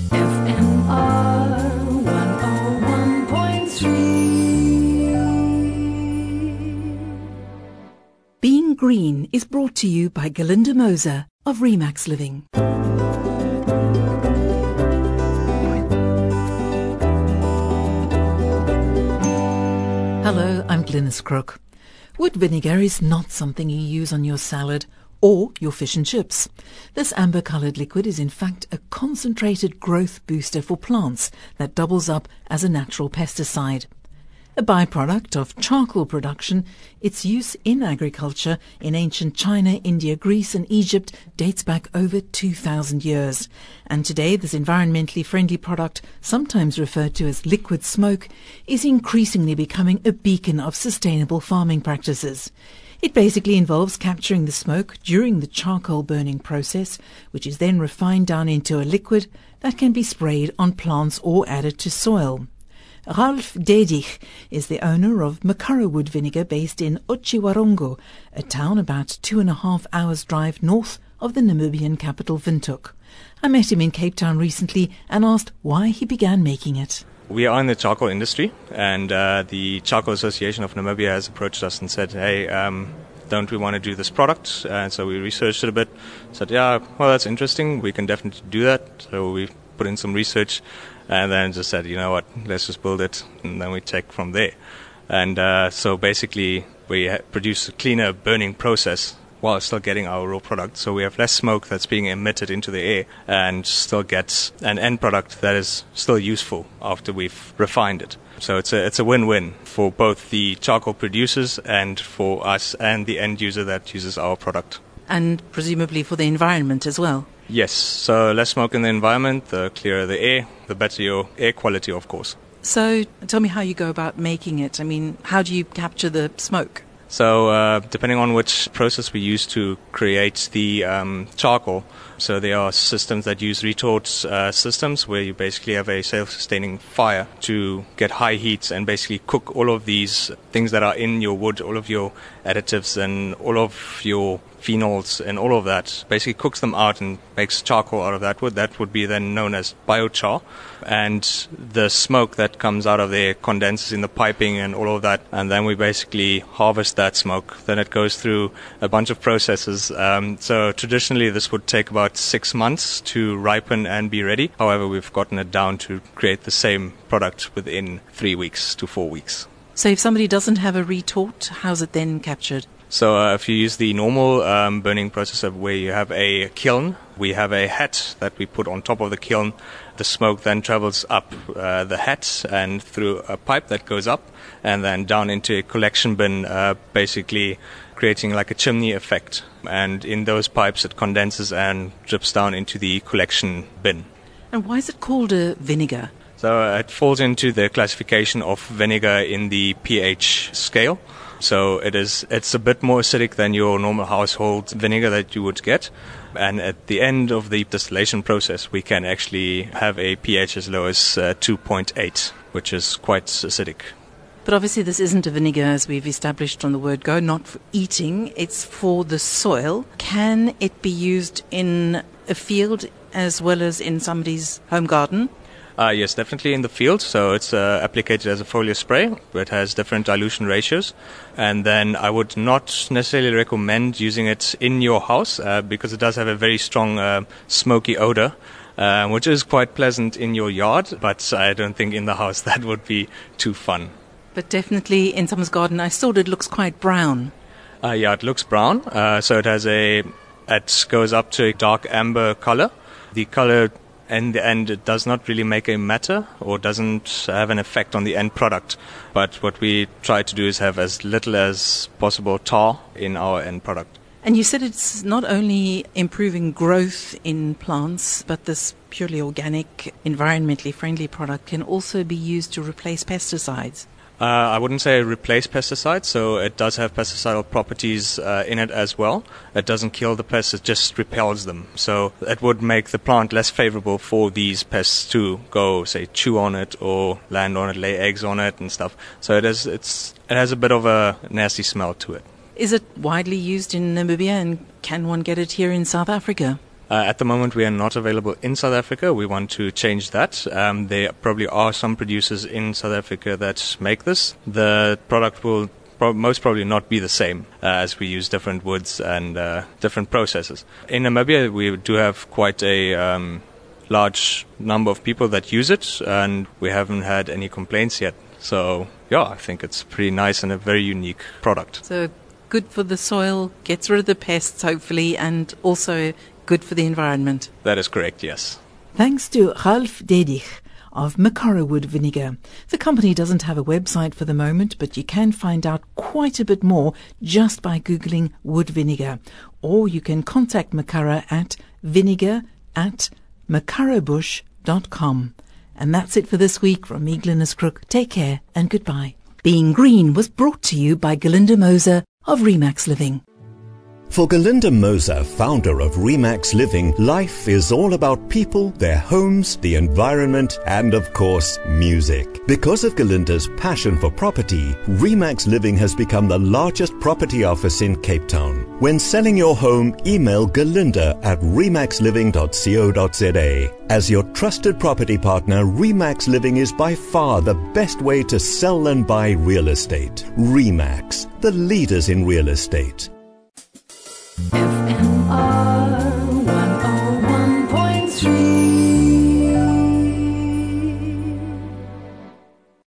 FMR 101.3. Being Green is brought to you by Galinda Moser of Remax Living. Hello, I'm Glynis Crook. Wood vinegar is not something you use on your salad or your fish and chips. This amber-coloured liquid is in fact a concentrated growth booster for plants that doubles up as a natural pesticide. A byproduct of charcoal production, its use in agriculture in ancient China, India, Greece and Egypt dates back over 2,000 years. And today this environmentally friendly product, sometimes referred to as liquid smoke, is increasingly becoming a beacon of sustainable farming practices. It basically involves capturing the smoke during the charcoal burning process, which is then refined down into a liquid that can be sprayed on plants or added to soil. Ralph Dedich is the owner of Makara Wood Vinegar based in Otjiwarongo, a town about 2.5 hours drive north of the Namibian capital Windhoek. I met him in Cape Town recently and asked why he began making it. We are in the charcoal industry, and the Charcoal Association of Namibia has approached us and said, hey, don't we want to do this product? And so we researched it a bit, said, yeah, well, that's interesting, we can definitely do that. So we put in some research and then just said, you know what, let's just build it, and then we take from there. And so basically we produce a cleaner burning process while still getting our raw product. So we have less smoke that's being emitted into the air and still get an end product that is still useful after we've refined it. So it's a win-win for both the charcoal producers and for us and the end user that uses our product. And presumably for the environment as well. Yes, so less smoke in the environment, the clearer the air, the better your air quality, of course. So tell me how you go about making it. I mean, how do you capture the smoke? So depending on which process we use to create the charcoal, so there are systems that use retort systems where you basically have a self-sustaining fire to get high heat and basically cook all of these things that are in your wood, all of your additives and all of your phenols and all of that, basically cooks them out and makes charcoal out of that wood. That would be then known as biochar. And the smoke that comes out of there condenses in the piping and all of that. And then we basically harvest that smoke. Then it goes through a bunch of processes. So traditionally this would take about 6 months to ripen and be ready. However, we've gotten it down to create the same product within 3 weeks to 4 weeks. So if somebody doesn't have a retort, how's it then captured? So if you use the normal burning process of where you have a kiln, we have a hat that we put on top of the kiln. The smoke then travels up the hat and through a pipe that goes up and then down into a collection bin, basically creating like a chimney effect. And in those pipes it condenses and drips down into the collection bin. And why is it called a vinegar? So it falls into the classification of vinegar in the pH scale. So it's a bit more acidic than your normal household vinegar that you would get. And at the end of the distillation process, we can actually have a pH as low as 2.8, which is quite acidic. But obviously this isn't a vinegar, as we've established from the word go, not for eating, it's for the soil. Can it be used in a field as well as in somebody's home garden? Yes, definitely in the field. So it's applicated as a foliar spray. It has different dilution ratios. And then I would not necessarily recommend using it in your house because it does have a very strong smoky odor, which is quite pleasant in your yard. But I don't think in the house that would be too fun. But definitely in someone's garden, I saw it looks quite brown. Yeah, it looks brown. So it goes up to a dark amber color. The color in the end, it does not really make a matter or doesn't have an effect on the end product. But what we try to do is have as little as possible tar in our end product. And you said it's not only improving growth in plants, but this purely organic, environmentally friendly product can also be used to replace pesticides. I wouldn't say replace pesticides, so it does have pesticidal properties in it as well. It doesn't kill the pests, it just repels them. So it would make the plant less favorable for these pests to go, say, chew on it or land on it, lay eggs on it and stuff. So it has a bit of a nasty smell to it. Is it widely used in Namibia, and can one get it here in South Africa? At the moment, we are not available in South Africa. We want to change that. There probably are some producers in South Africa that make this. The product will most probably not be the same as we use different woods and different processes. In Namibia, we do have quite a large number of people that use it, and we haven't had any complaints yet. So, yeah, I think it's pretty nice and a very unique product. So good for the soil, gets rid of the pests, hopefully, and also good for the environment. That is correct, yes. Thanks to Ralph Dedich of Makara Wood Vinegar. The company doesn't have a website for the moment, but you can find out quite a bit more just by Googling wood vinegar. Or you can contact Makara at vinegar@makarabush.com. And that's it for this week from me, Glynis Crook. Take care and goodbye. Being Green was brought to you by Galinda Moser of Remax Living. For Galinda Moser, founder of Remax Living, life is all about people, their homes, the environment, and of course, music. Because of Galinda's passion for property, Remax Living has become the largest property office in Cape Town. When selling your home, email galinda@remaxliving.co.za. As your trusted property partner, Remax Living is by far the best way to sell and buy real estate. Remax, the leaders in real estate. If